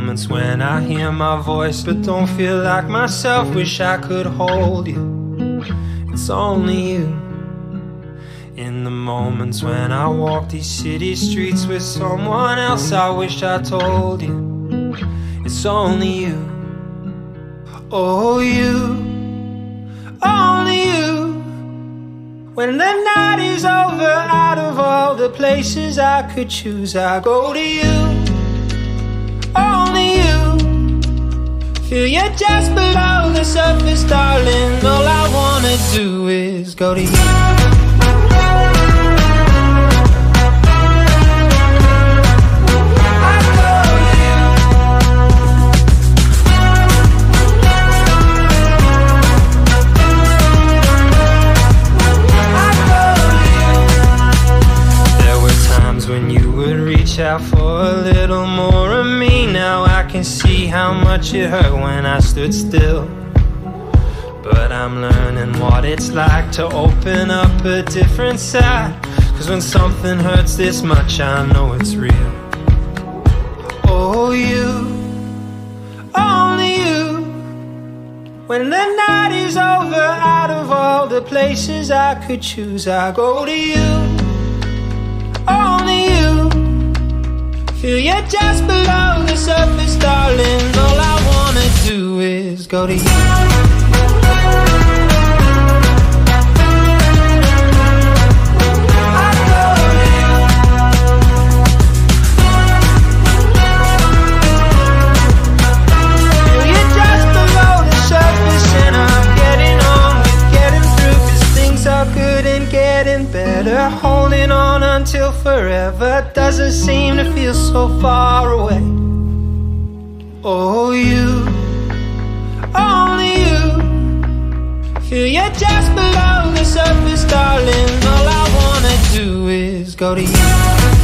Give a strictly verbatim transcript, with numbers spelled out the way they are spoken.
moments when I hear my voice but don't feel like myself. Wish I could hold you. It's only you. In the moments when I walk these city streets with someone else, I wish I told you it's only you. Oh, you, only you. When the night is over, out of all the places I could choose, I go to you, only you. Feel you just below the surface, darling. All I wanna do is go to you. When you would reach out for a little more of me. Now I can see how much it hurt when I stood still. But I'm learning what it's like to open up a different side. Cause when something hurts this much, I know it's real. Oh, you, only you. When the night is over, out of all the places I could choose, I go to you, only you. Feel you just below the surface, darling. All I wanna do is go to you. Better holding on until forever doesn't seem to feel so far away. Oh, you, only you. Feel you just below the surface, darling. All I wanna do is go to you.